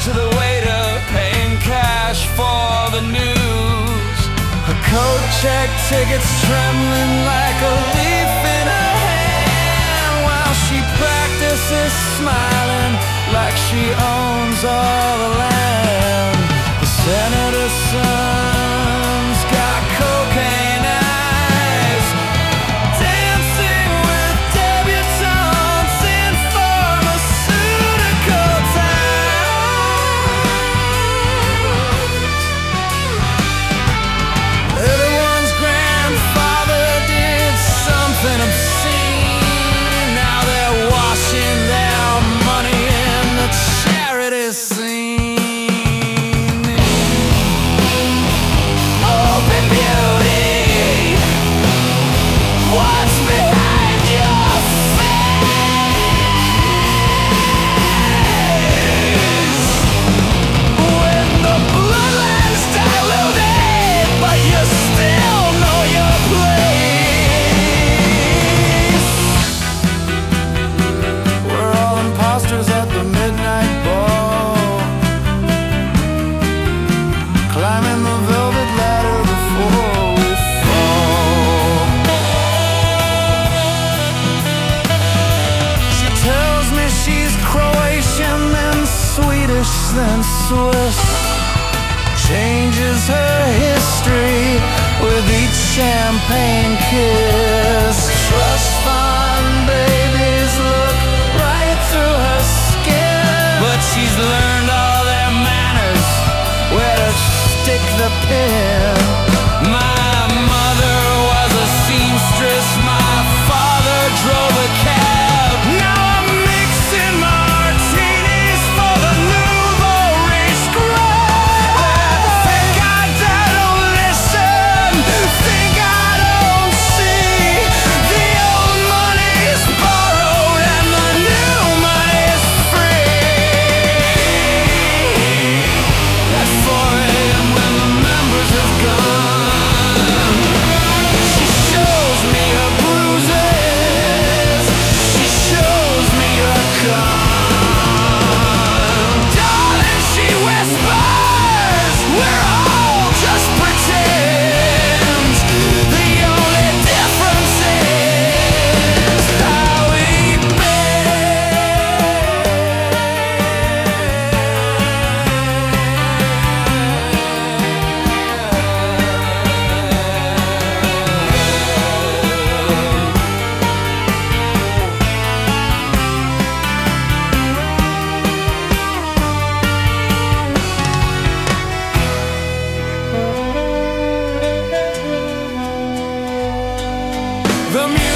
to the waiter, paying cash for the news. Her coat check tickets trembling like a leaf in her hand, while she practices smiling like she owns all the land. The senator's son's got cocaine eyes, dancing with debutantes in pharmaceutical towns. Everyone's grandfather did something obscene. Now they're washing their money in the charity scene. Open beauty, what's behind your face? When the bloodline's diluted, but you still know your place. We're all imposters at the midnight ball, climbing the velvet ladder before we fall. She tells me she's Croatian, then Swedish, then Swiss. Changes her history with each champagne kiss. Trust fund babies look right through her skin, but she's learned all their manners, where to stick the pin. My mother was a seamstress, my father drove a cab. Now I'm mixing martinis for the nouveau riche grab. Think I don't listen, think I don't see. The old money's borrowed and the new money's free. At 4 a.m. when the members have gone, she shows me her bruises, she shows me her con. Darling, she whispers, we're all just pretend. The only difference is how we the music.